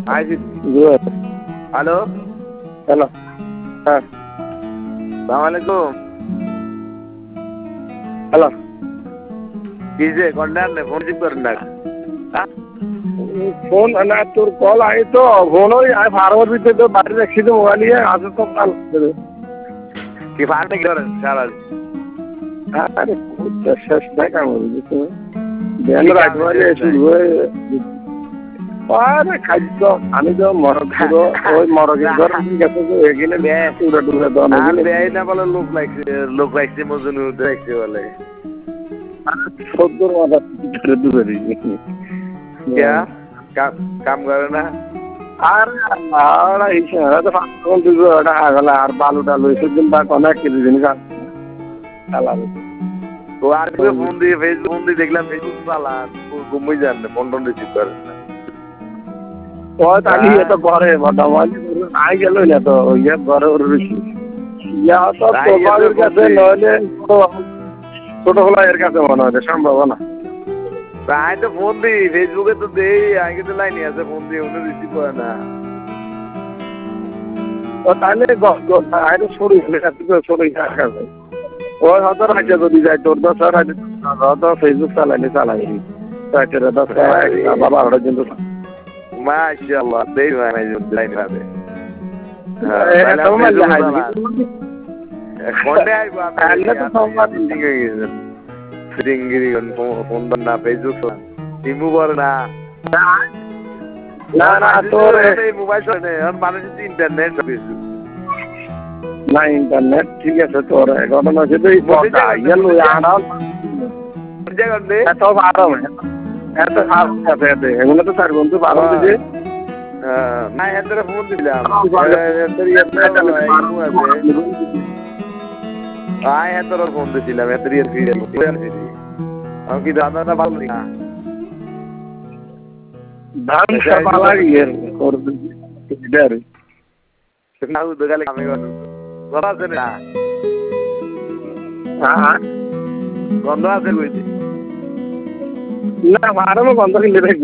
আইছি Good. Hello Hello. হ্যাঁ সালাম আলাইকুম হ্যালো কি যে কন্ডার নে ফোন রিসিভ করেন না ফোন না তোর কল আই তো ফোন ওই ফার্মার ভিতরে তো বাইরে রাখছি তো মোবাইল নিয়ে আসে তো কাল কি ফার্মে কি করেন সারা আরে শেষ নাই কাম বুঝছো বেন রাত মানে শুরু হয়ে আরে খাদ্য আমি তো মরক পুরো ওই মরকের ঘর গেছে তো এখানে পুরো ডুবে দাও না বেআই না বলে লোক লাগছে মজনু দেখছে বলে সদ্যর মাথা ভিতরে ডুবে দিয়েছি কাম করে না আর তো ফাঁকা দিব ওটা আগলা আর বালু টালু সেদিন বা কোনো কিছু জিনিস চালাবে তো আর ফোন দিয়ে ফেসবুক ফোন দিয়ে দেখলাম ফেসবুক চালান ঘুমিয়ে যান না ফোন টোন রিসিভ করেন না ও তাহলে তো ঘরে মোটামুটি আই গেল না তো ইয়ে ঘরে ওর বেশি ইয়া তো তোমাদের কাছে নইলে ছোটবেলা এর কাছে মনে হয় সম্ভব না আমি তো ফোন দিই ফেসবুকে তো দেই আগে তো লাইনে আছে ফোন দিয়ে উনি রিসিভ করে না ও তাহলে আরে সরি সরি কাছে ওই হয়তো রাজ্যে যদি যায় তোর 10 রাজ্যে হয়তো ফেসবুক চালাইলে চালাই রাতের 10 বাবা ওরা কিন্তু মাশাআল্লাহ দেই ভাই লাইনে আছে কোনটা আইবো আমি ঠিক হয়ে গেছে সিঙ্গিরি ফোন না ফেসবুক ইমু করে না না না তোর এই মোবাইল চলে এখন মানুষের ইন্টারনেট কিছু না ইন্টারনেট ঠিক আছে তোর ঘটনা হচ্ছে এই পড়া ইয়েলো আনাল এত ভালো এত ভালো আছে এগুলো তো স্যার বন্ধু ভালো দিছে না এদের ফোন দিলাম এদের ফোন দিছিলাম এদের আমি কি দাদা ভালো না ধান সবালা ইয়ে করবে ইদারে না দোকানে কামে করব কথা আছে না হ্যাঁ গন্ধ আছে কইতে না আরামে বন্ধ করে